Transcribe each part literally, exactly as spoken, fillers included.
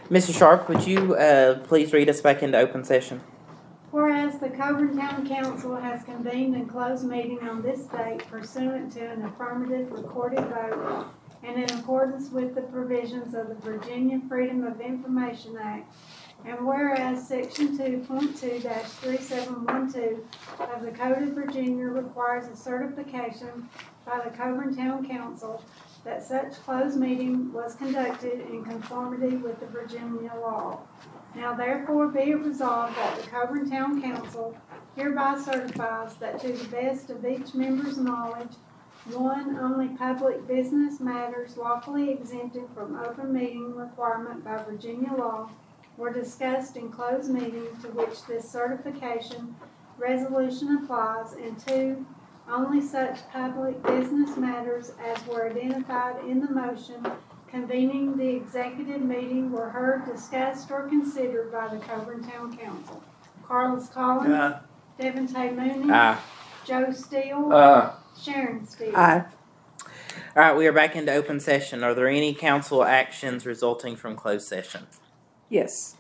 Mister Sharp, would you uh, please read us back into open session? Whereas the Coburn Town Council has convened and closed meeting on this date pursuant to an affirmative recorded vote and in accordance with the provisions of the Virginia Freedom of Information Act, and whereas Section two point two three seven one two of the Code of Virginia requires a certification by the Coburn Town Council that such closed meeting was conducted in conformity with the Virginia law. Now therefore be it resolved that the Coburn Town Council hereby certifies that to the best of each member's knowledge, one, only public business matters lawfully exempted from open meeting requirement by Virginia law were discussed in closed meeting to which this certification resolution applies, and two, only such public business matters as were identified in the motion convening the executive meeting were heard, discussed, or considered by the Coburn Town Council. Carlos Collins. Aye. Devin Tay Mooney. Aye. Joe Steele. Aye. Sharon Steele. Aye. All right, we are back into open session. Are there any council actions resulting from closed session? Yes.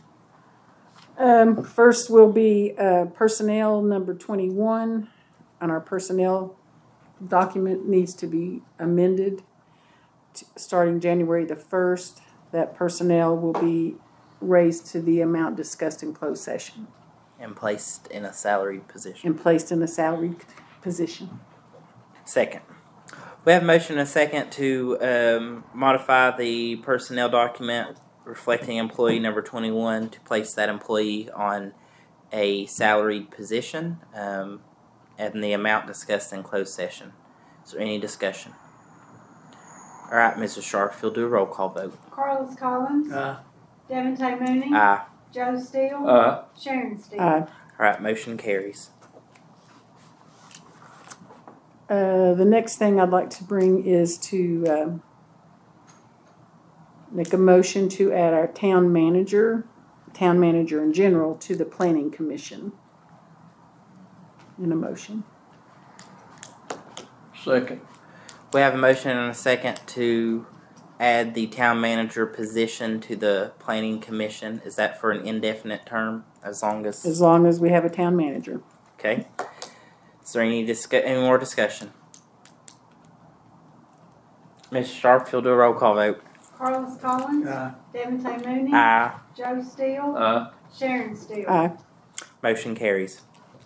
Um, first will be uh, personnel number twenty-one, and our personnel document needs to be amended to, starting January the first. That personnel will be raised to the amount discussed in closed session And placed in a salaried position. and placed in a salaried position. Second. We have a motion and a second to um, modify the personnel document reflecting employee number twenty-one to place that employee on a salaried position um, and the amount discussed in closed session. Is there any discussion? All right, Missus Sharp, if you'll do a roll call vote. Carlos Collins. Aye. Devin Tay Mooney. Aye. Joe Steele. Aye. Sharon Steele. Aye. All right, motion carries. Uh, the next thing I'd like to bring is to um, make a motion to add our town manager, town manager in general, to the planning commission. In a motion. Second. We have a motion and a second to add the town manager position to the planning commission. Is that for an indefinite term? As long as... As long as we have a town manager. Okay. Is there any discuss any more discussion? Miz Sharp, you'll do a roll call vote. Carlos Collins. Aye. Devin Tay Mooney. Aye. Joe Steele. Aye. Sharon Steele. Aye. Motion carries.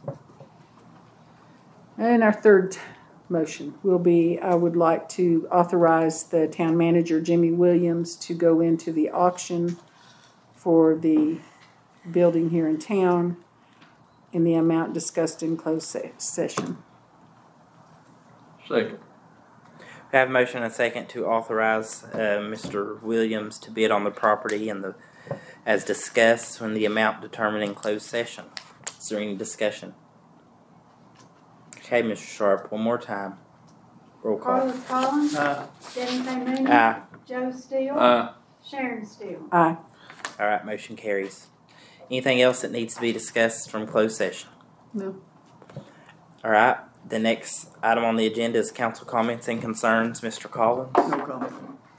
And our third motion will be, I would like to authorize the town manager, Jimmy Williams, to go into the auction for the building here in town in the amount discussed in closed se- session. Second. We have a motion and a second to authorize uh, Mister Williams to bid on the property and the as discussed when the amount determined in closed session. Is there any discussion? Okay, Mister Sharp, one more time. Roll call. Carlos Collins. Aye. Devin Tay Mooney. Aye. Joe Steele. Aye. Sharon Steele. Aye. All right, motion carries. Anything else that needs to be discussed from closed session? No. All right. The next item on the agenda is council comments and concerns. Mister Collins, No comment.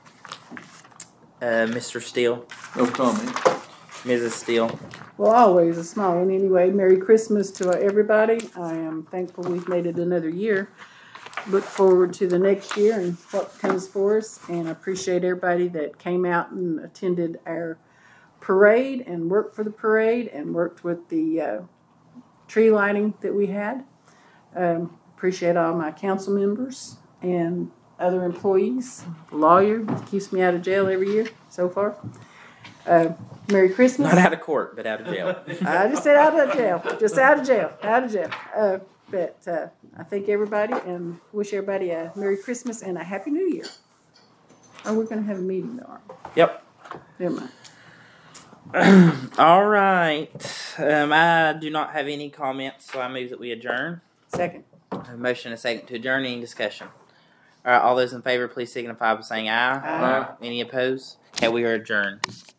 uh, Mister Steele, No comment. Missus Steele. Well, always a small one anyway. Merry Christmas to everybody. I am thankful we've made it another year. Look forward to the next year and what comes for us. And I appreciate everybody that came out and attended our parade and worked for the parade and worked with the uh, tree lighting that we had. Um, appreciate all my council members and other employees. The lawyer keeps me out of jail every year so far. Uh, Merry Christmas. Not out of court, but out of jail. I just said out of jail. Just out of jail. Out of jail. Uh, but uh, I thank everybody and wish everybody a Merry Christmas and a Happy New Year. Oh, we're going to have a meeting tomorrow. Yep. Never mind. All right. Um, I do not have any comments, so I move that we adjourn. Second. I have a motion and a second to adjourn. Any discussion? All right. All those in favor, please signify by saying aye. Aye. Any opposed? Okay, we are adjourned.